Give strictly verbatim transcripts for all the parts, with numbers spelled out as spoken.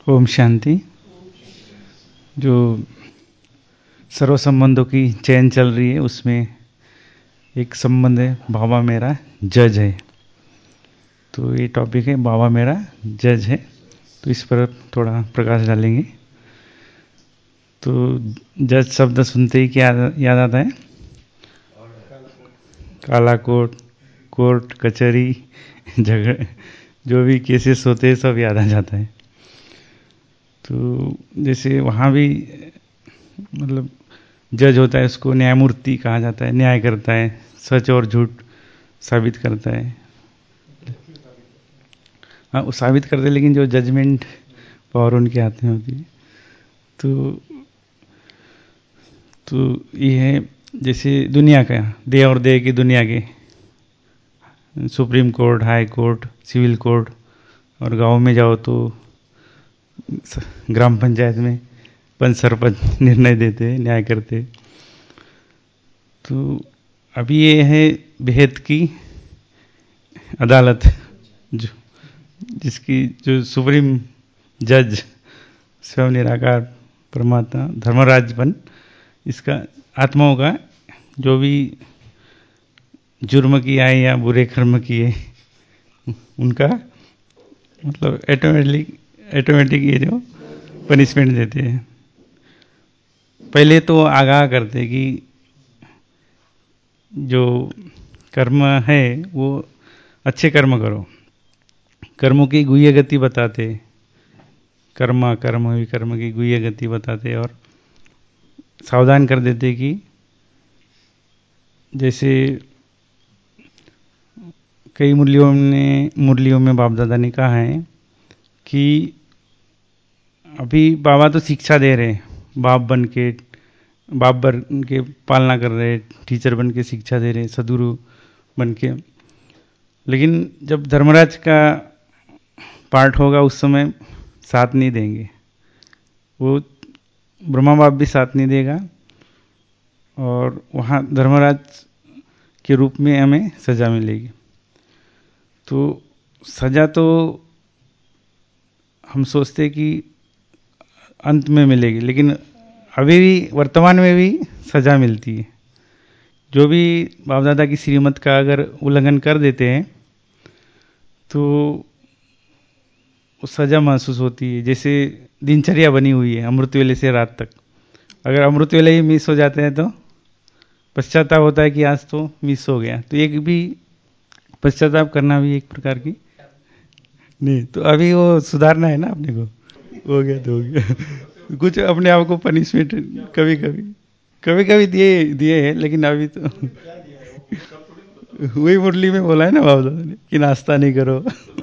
ओम शांति। जो सर्व संबंधों की चैन चल रही है उसमें एक संबंध है बाबा मेरा जज है। तो ये टॉपिक है बाबा मेरा जज है। तो इस पर थोड़ा प्रकाश डालेंगे। तो जज शब्द सुनते ही क्या याद आता है? काला कोट, कोर्ट कचहरी, झगड़े, जो भी केसेस होते हैं सब याद आ जाता है। तो जैसे वहाँ भी मतलब जज होता है, उसको न्यायमूर्ति कहा जाता है, न्याय करता है, सच और झूठ साबित करता है। हाँ, वो साबित करते हैं, लेकिन जो जजमेंट पावर उनके हाथ में होती है। तो तो ये है जैसे दुनिया का दे और दे की दुनिया के supreme court, high court, civil court, और गांव में जाओ तो ग्राम पंचायत में पंच सरपंच निर्णय देते हैं, न्याय करते हैं। तो अभी ये है बेहद की अदालत, जो जिसकी जो सुप्रीम जज स्वयं निराकार परमात्मा धर्मराजपन, इसका आत्माओं का जो भी जुर्म किया है या बुरे कर्म किए उनका मतलब ऑटोमेटिक ऑटोमेटिक ये जो पनिशमेंट देते हैं। पहले तो आगाह करते कि जो कर्म है वो अच्छे कर्म करो, कर्मों की गुह्य गति बताते, कर्म कर्म विकर्म की गुह्य गति बताते, और सावधान कर देते कि जैसे कई मुरलियों ने मुरलियों में बाप दादा ने कहा है कि अभी बाबा तो शिक्षा दे रहे, बाप बन के बाप बन के पालना कर रहे, टीचर बन के शिक्षा दे रहे, सदगुरु बन के, लेकिन जब धर्मराज का पार्ट होगा उस समय साथ नहीं देंगे। वो ब्रह्मा बाप भी साथ नहीं देगा, और वहाँ धर्मराज के रूप में हमें सजा मिलेगी। तो सजा तो हम सोचते कि अंत में मिलेगी, लेकिन अभी भी वर्तमान में भी सजा मिलती है। जो भी बाप दादा की श्रीमत का अगर उल्लंघन कर देते हैं तो सजा महसूस होती है। जैसे दिनचर्या बनी हुई है अमृत वेले से रात तक, अगर अमृत वेले ही मिस हो जाते हैं तो पश्चाताप होता है कि आज तो मिस हो गया। तो एक भी पश्चाताप करना भी एक प्रकार की नहीं, तो अभी वो सुधारना है ना अपने को। हो गया तो हो गया। कुछ अपने आप को पनिशमेंट कभी कभी कभी कभी दिए दिए हैं, लेकिन अभी तो वही मुरली में बोला है ना बाबा दादा ने कि नाश्ता नहीं करो।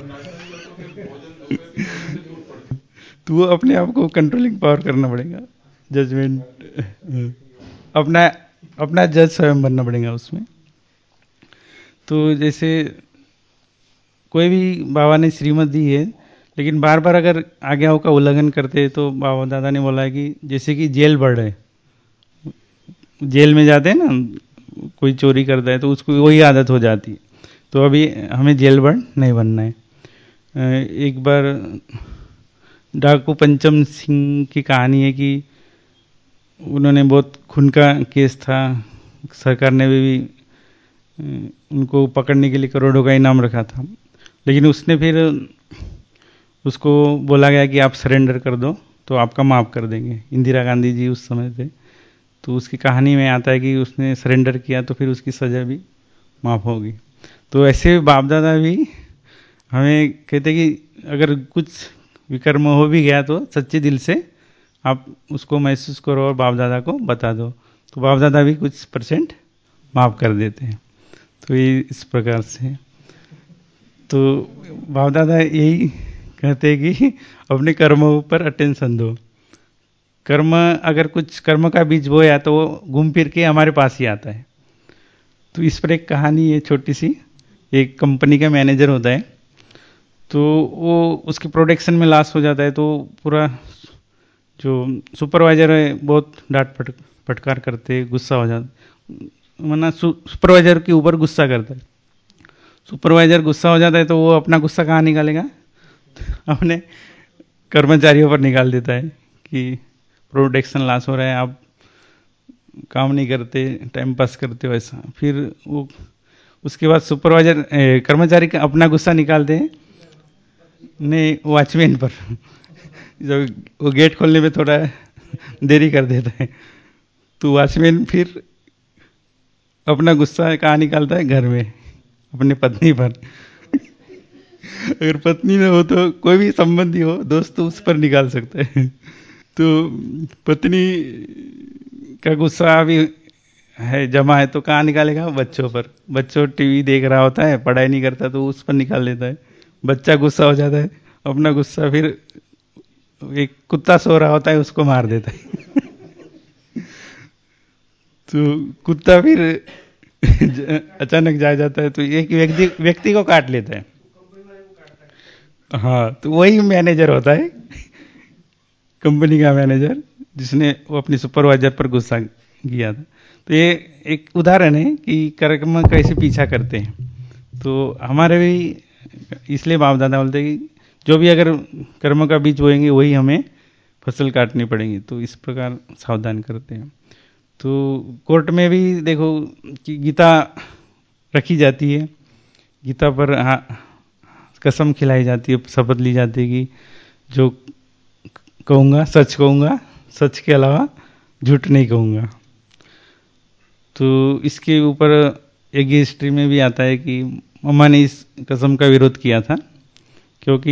तो वो अपने आप को कंट्रोलिंग पावर करना पड़ेगा, जजमेंट अपना अपना जज स्वयं बनना पड़ेगा उसमें। तो जैसे कोई भी बाबा ने श्रीमत दी है, लेकिन बार बार अगर आज्ञाओं का उल्लंघन करते हैं तो बाबा दादा ने बोला है कि जैसे कि जेल बढ़ रहे, जेल में जाते हैं ना, कोई चोरी करता है तो उसको वही आदत हो जाती है। तो अभी हमें जेल बढ़ नहीं बनना है। एक बार डाकू पंचम सिंह की कहानी है कि उन्होंने बहुत खून का केस था, सरकार ने भी उनको पकड़ने के लिए करोड़ों का इनाम रखा था, लेकिन उसने फिर उसको बोला गया कि आप सरेंडर कर दो तो आपका माफ़ कर देंगे। इंदिरा गांधी जी उस समय थे। तो उसकी कहानी में आता है कि उसने सरेंडर किया तो फिर उसकी सज़ा भी माफ़ होगी। तो ऐसे बाप दादा भी हमें कहते कि अगर कुछ विकर्म हो भी गया तो सच्चे दिल से आप उसको महसूस करो और बाप दादा को बता दो, तो बाप दादा भी कुछ परसेंट माफ़ कर देते हैं। तो ये इस प्रकार से, तो बाप दादा यही कहते हैं कि अपने कर्मों पर अटेंशन दो। कर्म अगर कुछ कर्म का बीज बोया तो वो घूम फिर के हमारे पास ही आता है। तो इस पर एक कहानी है छोटी सी। एक कंपनी का मैनेजर होता है, तो वो उसके प्रोडक्शन में लॉस हो जाता है, तो पूरा जो सुपरवाइजर है बहुत डांट पट फटकार करते, गुस्सा हो जाता, वरना सुपरवाइजर के ऊपर गुस्सा करता है। सुपरवाइजर गुस्सा हो जाता है तो वो अपना गुस्सा कहाँ निकालेगा? अपने कर्मचारियों पर निकाल देता है कि प्रोडक्शन लॉस हो रहा है, आप काम नहीं करते, टाइम पास करते हो, ऐसा। फिर वो उसके बाद सुपरवाइजर कर्मचारी का अपना गुस्सा निकालते हैं नहीं वॉचमैन पर, जब वो गेट खोलने में थोड़ा देरी कर देता है तो वॉचमैन फिर अपना गुस्सा कहाँ निकालता है, घर में अपने पत्नी पर। अगर पत्नी न हो तो कोई भी संबंधी हो, दोस्त, तो उस पर निकाल सकता है। तो पत्नी का गुस्सा अभी है जमा है तो कहाँ निकालेगा, बच्चों पर। बच्चों टीवी देख रहा होता है, पढ़ाई नहीं करता तो उस पर निकाल देता है। बच्चा गुस्सा हो जाता है, अपना गुस्सा फिर एक कुत्ता सो रहा होता है उसको मार देता है। तो कुत्ता फिर अचानक जा जाता है तो एक व्यक्ति व्यक्ति को काट लेता है। हाँ, तो वही मैनेजर होता है, कंपनी का मैनेजर, जिसने वो अपनी सुपरवाइजर पर गुस्सा किया था। तो ये एक उदाहरण है कि कर्म कैसे पीछा करते हैं। तो हमारे भी इसलिए बाप दादा बोलते हैं कि जो भी अगर कर्म का बीज बोएंगे वही हमें फसल काटनी पड़ेगी। तो इस प्रकार सावधान करते हैं। तो कोर्ट में भी देखो कि गीता रखी जाती है, गीता पर हाँ कसम खिलाई जाती है, शपथ ली जाती है कि जो कहूँगा सच कहूँगा, सच के अलावा झूठ नहीं कहूँगा। तो इसके ऊपर एक हिस्ट्री में भी आता है कि मम्मा ने इस कसम का विरोध किया था क्योंकि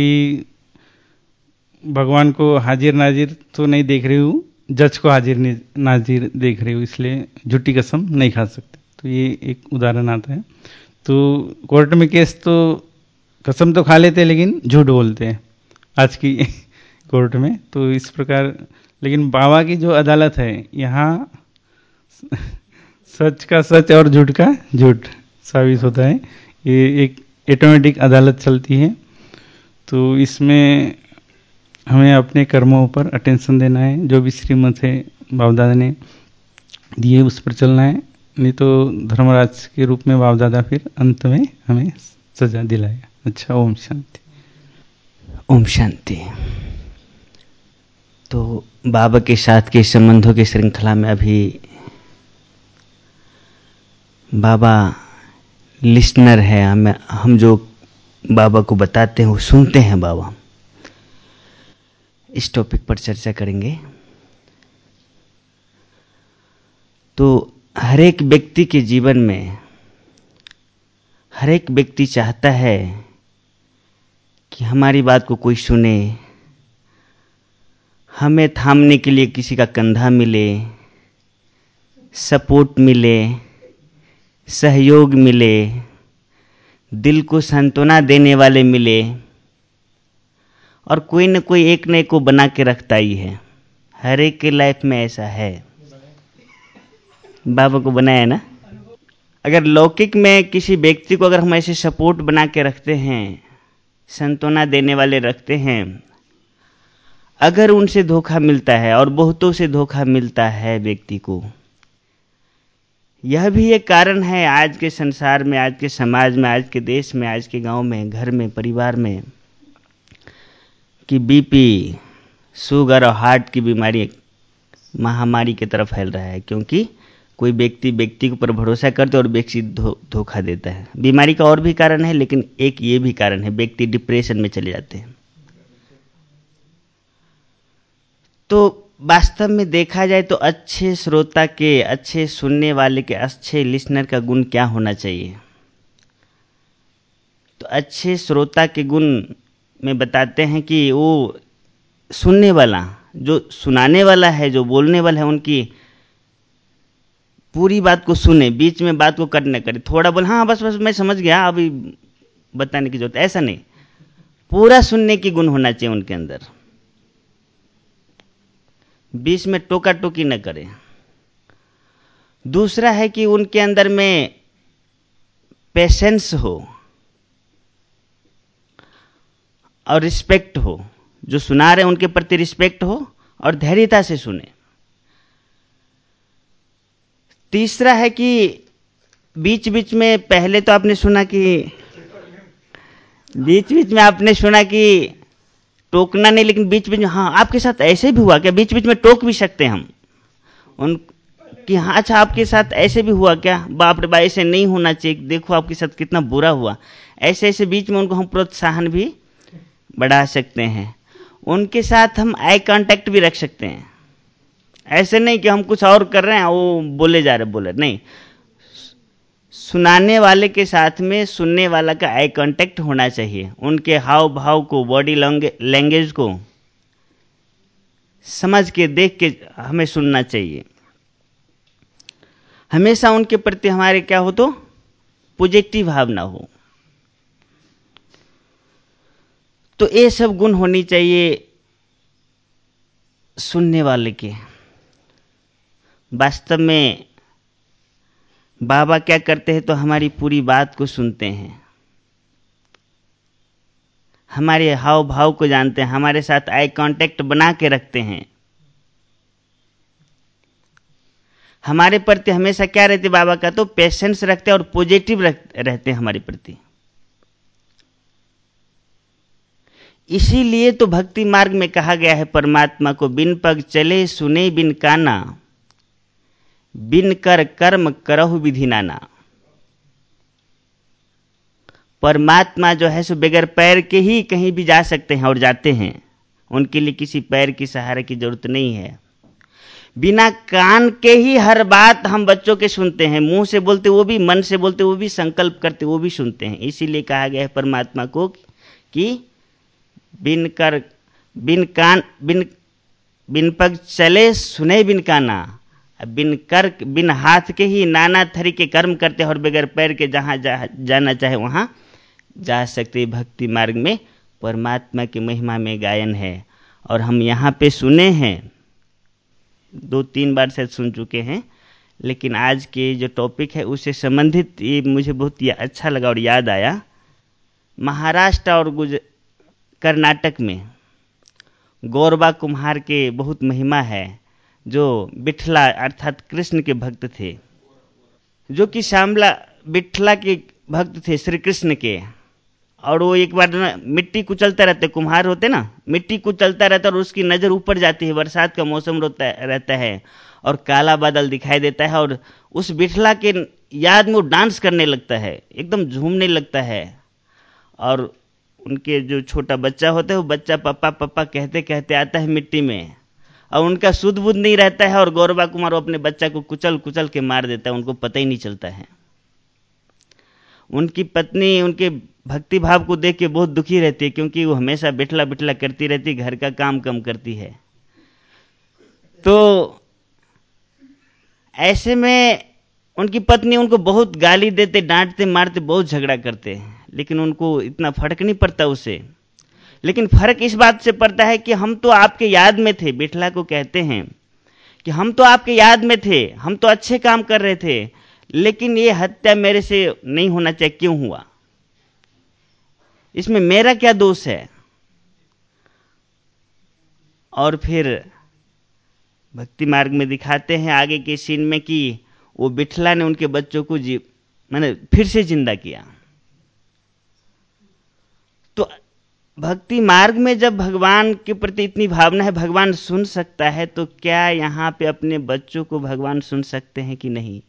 भगवान को हाजिर नाजिर तो नहीं देख रही हूँ, जज को हाजिर नाजिर देख रही हूँ, इसलिए झूठी कसम नहीं खा सकते। तो ये एक उदाहरण आता है। तो कोर्ट में केस तो कसम तो खा लेते हैं लेकिन झूठ बोलते हैं आज की कोर्ट में। तो इस प्रकार, लेकिन बाबा की जो अदालत है यहाँ सच का सच और झूठ का झूठ साबित होता है। ये एक ऑटोमेटिक अदालत चलती है। तो इसमें हमें अपने कर्मों पर अटेंशन देना है, जो भी श्रीमत है बाप दादा ने दिए उस पर चलना है, नहीं तो धर्मराज के रूप में बाप दादा फिर अंत में हमें सजा दिलाएगा। अच्छा, ओम शांति। ओम शांति। तो बाबा के साथ के संबंधों की श्रृंखला में अभी बाबा लिसनर है, हम हम जो बाबा को बताते हैं वो सुनते हैं। बाबा इस टॉपिक पर चर्चा करेंगे। तो हर एक व्यक्ति के जीवन में हर एक व्यक्ति चाहता है कि हमारी बात को कोई सुने, हमें थामने के लिए किसी का कंधा मिले, सपोर्ट मिले, सहयोग मिले, दिल को सांत्वना देने वाले मिले, और कोई न कोई एक न एक को बना के रखता ही है। हर एक के लाइफ में ऐसा है। बाबा को बनाया ना। अगर लौकिक में किसी व्यक्ति को अगर हम ऐसे सपोर्ट बना के रखते हैं, सांत्वना देने वाले रखते हैं, अगर उनसे धोखा मिलता है, और बहुतों से धोखा मिलता है व्यक्ति को, यह भी एक कारण है आज के संसार में, आज के समाज में, आज के देश में, आज के गांव में, घर में, परिवार में, कि बीपी, शुगर और हार्ट की बीमारी महामारी की तरफ फैल रहा है। क्योंकि कोई व्यक्ति व्यक्ति के ऊपर भरोसा करते और व्यक्ति धो, धोखा देता है। बीमारी का और भी कारण है, लेकिन एक ये भी कारण है, व्यक्ति डिप्रेशन में चले जाते हैं। तो वास्तव में देखा जाए तो अच्छे श्रोता के, अच्छे सुनने वाले के, अच्छे लिसनर का गुण क्या होना चाहिए? तो अच्छे श्रोता के गुण में बताते हैं कि वो सुनने वाला, जो सुनाने वाला है, जो बोलने वाला है, उनकी पूरी बात को सुने, बीच में बात को कट न करे। थोड़ा बोल, हाँ बस बस मैं समझ गया, अभी बताने की जरूरत, ऐसा नहीं। पूरा सुनने की गुण होना चाहिए उनके अंदर। बीच में टोका टोकी न करे। दूसरा है कि उनके अंदर में पेशेंस हो और रिस्पेक्ट हो, जो सुना रहे उनके प्रति रिस्पेक्ट हो और धैर्यता से सुने। तीसरा है कि बीच बीच में, पहले तो आपने सुना कि बीच बीच में आपने सुना कि टोकना नहीं, लेकिन बीच बीच में हाँ आपके साथ ऐसे भी हुआ क्या, बीच बीच में टोक भी सकते हैं हम उन कि हाँ अच्छा आपके साथ ऐसे भी हुआ क्या, बाप रे बाप ऐसे नहीं होना चाहिए, देखो आपके साथ कितना बुरा हुआ। ऐसे ऐसे बीच में उनको हम प्रोत्साहन भी बढ़ा सकते हैं। उनके साथ हम आई कांटेक्ट भी रख सकते हैं। ऐसे नहीं कि हम कुछ और कर रहे हैं वो बोले जा रहे बोले नहीं, सुनाने वाले के साथ में सुनने वाला का आई कांटेक्ट होना चाहिए। उनके हाव भाव को, बॉडी लैंग्वेज को समझ के देख के हमें सुनना चाहिए। हमेशा उनके प्रति हमारे क्या हो तो पॉजिटिव भावना हो। तो ये सब गुण होनी चाहिए सुनने वाले के। वास्तव में बाबा क्या करते हैं तो हमारी पूरी बात को सुनते हैं, हमारे हाव भाव को जानते हैं, हमारे साथ आई कांटेक्ट बना के रखते हैं। हमारे प्रति हमेशा क्या रहते बाबा का तो पेशेंस रखते हैं और पॉजिटिव रहते हैं हमारे प्रति। इसीलिए तो भक्ति मार्ग में कहा गया है परमात्मा को बिन पग चले सुने बिन काना, बिन कर कर्म करहु विधि नाना। परमात्मा जो है सो बगैर पैर के ही कहीं भी जा सकते हैं और जाते हैं, उनके लिए किसी पैर की सहारे की जरूरत नहीं है। बिना कान के ही हर बात हम बच्चों के सुनते हैं, मुंह से बोलते वो भी, मन से बोलते वो भी, संकल्प करते वो भी सुनते हैं। इसीलिए कहा गया है परमात्मा को कि बिन कर बिन कान बिन बिन पग चले सुने बिन काना, बिन कर बिन हाथ के ही नाना थरी के कर्म करते हैं और बगैर पैर के जहां जा, जाना चाहे वहां जा सकते। भक्ति मार्ग में परमात्मा की महिमा में गायन है और हम यहाँ पे सुने हैं, दो तीन बार शायद सुन चुके हैं, लेकिन आज के जो टॉपिक है उससे संबंधित ये मुझे बहुत ही अच्छा लगा और याद आया। महाराष्ट्र और गुज कर्नाटक में गौरबा कुम्हार के बहुत महिमा है, जो बिठला अर्थात कृष्ण के भक्त थे, जो कि श्यामला बिठला के भक्त थे श्री कृष्ण के। और वो एक बार ना मिट्टी कुचलता रहते, कुम्हार होते ना, मिट्टी कुचलता रहता और उसकी नज़र ऊपर जाती है, बरसात का मौसम रहता है और काला बादल दिखाई देता है और उस बिठला के याद में वो डांस करने लगता है, एकदम झूमने लगता है। और उनके जो छोटा बच्चा होता है वो बच्चा पप्पा पप्पा कहते कहते आता है मिट्टी में, और उनका सुध बुध नहीं रहता है और गौरबा कुमार अपने बच्चा को कुचल कुचल के मार देता है, उनको पता ही नहीं चलता है। उनकी पत्नी उनके भक्ति भाव को देख के बहुत दुखी रहती है, क्योंकि वो हमेशा बिठला बिठला करती रहती, घर का काम कम करती है। तो ऐसे में उनकी पत्नी उनको बहुत गाली देते, डांटते, मारते, बहुत झगड़ा करते, लेकिन उनको इतना फर्क नहीं पड़ता उसे। लेकिन फर्क इस बात से पड़ता है कि हम तो आपके याद में थे। बिठला को कहते हैं कि हम तो आपके याद में थे, हम तो अच्छे काम कर रहे थे, लेकिन ये हत्या मेरे से नहीं होना चाहिए, क्यों हुआ, इसमें मेरा क्या दोष है। और फिर भक्ति मार्ग में दिखाते हैं आगे के सीन में कि वो बिठला ने उनके बच्चों को जी मैंने फिर से जिंदा किया। तो भक्ति मार्ग में जब भगवान के प्रति इतनी भावना है, भगवान सुन सकता है, तो क्या यहाँ पे अपने बच्चों को भगवान सुन सकते हैं कि नहीं?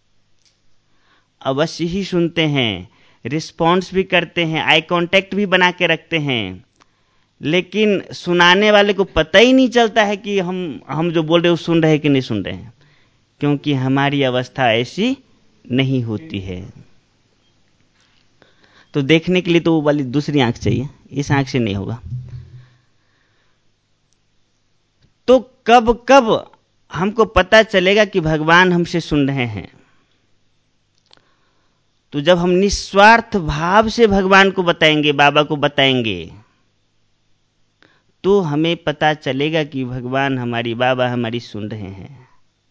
अवश्य ही सुनते हैं, रिस्पॉन्स भी करते हैं, आई कांटेक्ट भी बना के रखते हैं, लेकिन सुनाने वाले को पता ही नहीं चलता है कि हम हम जो बोल रहे हैं वो सुन रहे हैं कि नहीं सुन रहे हैं, क्योंकि हमारी अवस्था ऐसी नहीं होती है। तो देखने के लिए तो वो वाली दूसरी आंख चाहिए, इस आंख से नहीं होगा। तो कब कब हमको पता चलेगा कि भगवान हमसे सुन रहे हैं? तो जब हम निस्वार्थ भाव से भगवान को बताएंगे, बाबा को बताएंगे, तो हमें पता चलेगा कि भगवान हमारी, बाबा हमारी सुन रहे हैं।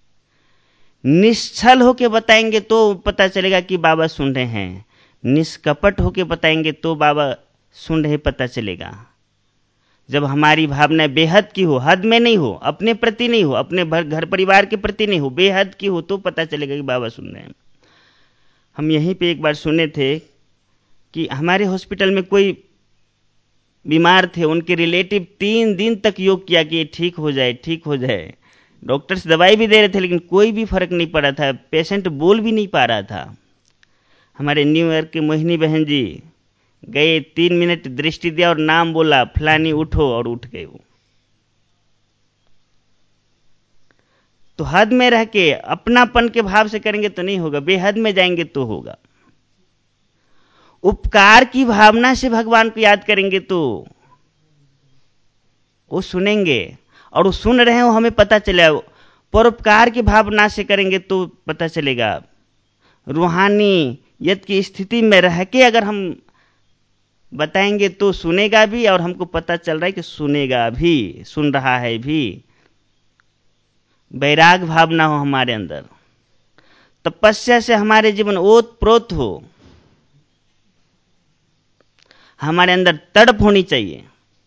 निश्चल होके बताएंगे तो पता चलेगा कि बाबा सुन रहे हैं, निष्कपट होके बताएंगे तो बाबा सुन रहे पता चलेगा। जब हमारी भावना बेहद की हो, हद में नहीं हो, अपने प्रति नहीं हो, अपने घर परिवार के प्रति नहीं हो, बेहद की हो, तो पता चलेगा कि बाबा सुन रहे हैं। हम यहीं पे एक बार सुने थे कि हमारे हॉस्पिटल में कोई बीमार थे, उनके रिलेटिव तीन दिन तक योग किया कि ये ठीक हो जाए, ठीक हो जाए। डॉक्टर्स दवाई भी दे रहे थे लेकिन कोई भी फर्क नहीं पड़ा था, पेशेंट बोल भी नहीं पा रहा था। हमारे न्यू ईयर के मोहिनी बहन जी गए, तीन मिनट दृष्टि दिया और नाम बोला, फलानी उठो, और उठ गए वो। तो हद में रह के अपनापन के भाव से करेंगे तो नहीं होगा, बेहद में जाएंगे तो होगा। उपकार की भावना से भगवान को याद करेंगे तो वो सुनेंगे, और वो सुन रहे हो हमें पता चलेगा। परोपकार की भावना से करेंगे तो पता चलेगा। रूहानी यत की स्थिति में रह के अगर हम बताएंगे तो सुनेगा भी, और हमको पता चल रहा है कि सुनेगा भी, सुन रहा है भी। वैराग भावना हो हमारे अंदर, तपस्या से हमारे जीवन ओत प्रोत हो, हमारे अंदर तड़प होनी चाहिए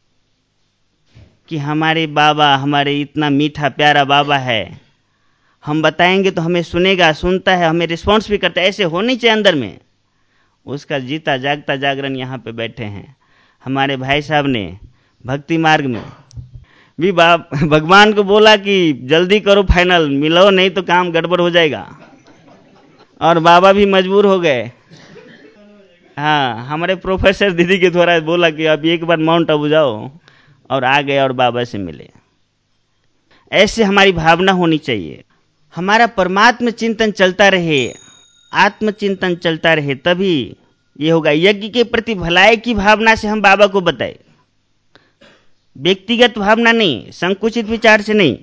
कि हमारे बाबा, हमारे इतना मीठा प्यारा बाबा है, हम बताएंगे तो हमें सुनेगा, सुनता है, हमें रिस्पॉन्स भी करता है। ऐसे होनी चाहिए अंदर में। उसका जीता जागता जागरण यहाँ पे बैठे हैं। हमारे भाई साहब ने भक्ति मार्ग में भी बाप भगवान को बोला कि जल्दी करो फाइनल, मिलो नहीं तो काम गड़बड़ हो जाएगा, और बाबा भी मजबूर हो गए। हाँ, हमारे प्रोफेसर दीदी के द्वारा बोला कि अब एक बार माउंट आबू जाओ, और आ गए और बाबा से मिले। ऐसे हमारी भावना होनी चाहिए। हमारा परमात्म चिंतन चलता रहे, आत्मचिंतन चलता रहे, तभी ये होगा। यज्ञ के प्रति भलाई की भावना से हम बाबा को बताए, व्यक्तिगत भावना नहीं, संकुचित विचार से नहीं,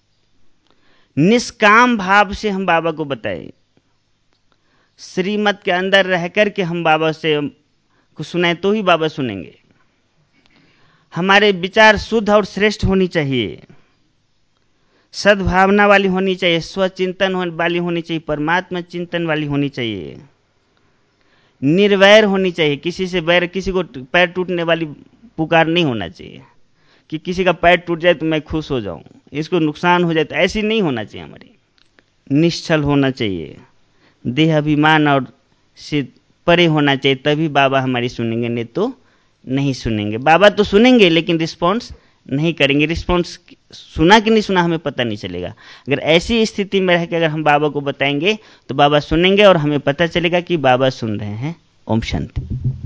निष्काम भाव से हम बाबा को बताए। श्रीमत के अंदर रह करके हम बाबा से कुछ सुनाए तो ही बाबा सुनेंगे। हमारे विचार शुद्ध और श्रेष्ठ होनी चाहिए, सद्भावना वाली होनी चाहिए, स्वचिंतन वाली होनी चाहिए, परमात्मा चिंतन वाली होनी चाहिए, निर्वैर होनी चाहिए। किसी से बैर, किसी को पैर टूटने वाली पुकार नहीं होना चाहिए कि किसी का पैर टूट जाए तो मैं खुश हो जाऊं, इसको नुकसान हो जाए तो, ऐसी नहीं होना चाहिए हमारी। निश्चल होना चाहिए, देह अभिमान और से परे होना चाहिए, तभी बाबा हमारी सुनेंगे, नहीं तो नहीं सुनेंगे। बाबा तो सुनेंगे लेकिन रिस्पॉन्स नहीं करेंगे। रिस्पॉन्स सुना कि नहीं सुना हमें पता नहीं चलेगा। अगर ऐसी स्थिति में रह के अगर हम बाबा को बताएंगे तो बाबा सुनेंगे और हमें पता चलेगा कि बाबा सुन रहे हैं। ओम शांति।